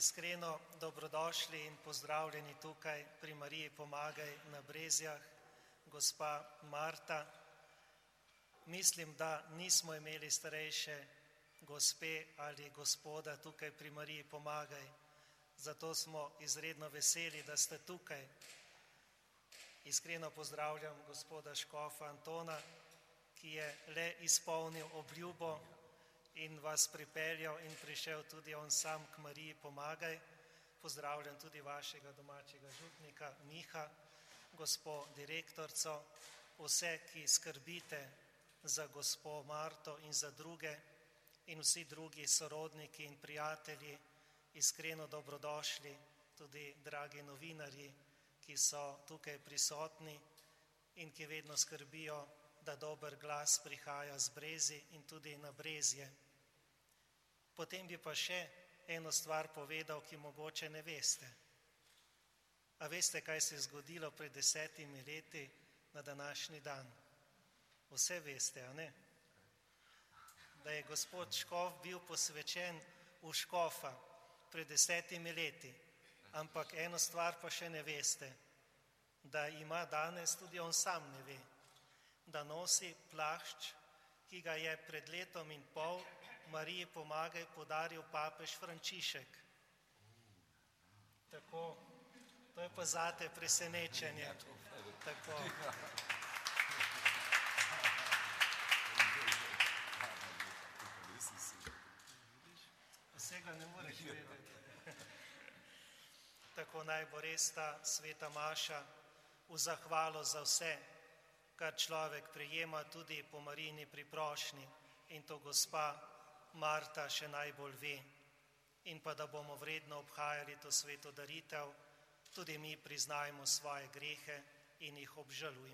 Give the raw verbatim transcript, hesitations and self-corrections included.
Iskreno dobrodošli in pozdravljeni tukaj pri Mariji Pomagaj na Brezjah, gospa Marta. Mislim, da nismo imeli starejše gospe ali gospoda tukaj pri Mariji Pomagaj, zato smo izredno veseli, da ste tukaj. Iskreno pozdravljam gospoda škofa Antona, ki je le izpolnil obljubo in vas pripeljal in prišel tudi on sam k Mariji Pomagaj. Pozdravljam tudi vašega domačega župnika Miha, gospo direktorco, vse, ki skrbite za gospo Marto in za druge in vsi drugi sorodniki in prijatelji, iskreno dobrodošli, tudi dragi novinarji, ki so tukaj prisotni in ki vedno skrbijo, da dober glas prihaja z Brezij in tudi na Brezje. Potem bi pa še eno stvar povedal, ki mogoče ne veste. A veste, kaj se je zgodilo pred desetimi leti na današnji dan? Vse veste, a ne? Da je gospod škof bil posvečen v škofa pred desetimi leti, ampak eno stvar pa še ne veste, da ima danes, tudi on sam ne ve, da nosi plašč, ki ga je pred letom in pol Mariji Pomagaj podaril papež Frančišek. Tako, to je pa zate presenečenje. Tako. Vsega ne moreš vedeti. Tako naj bo res ta sveta maša v zahvalo za vse, kar človek prejema tudi po Marijini priprošnji, in to gospa Marta še najbolj ve. In pa da bomo vredno obhajali to sveto daritev, tudi mi priznajmo svoje grehe in jih obžalujmo.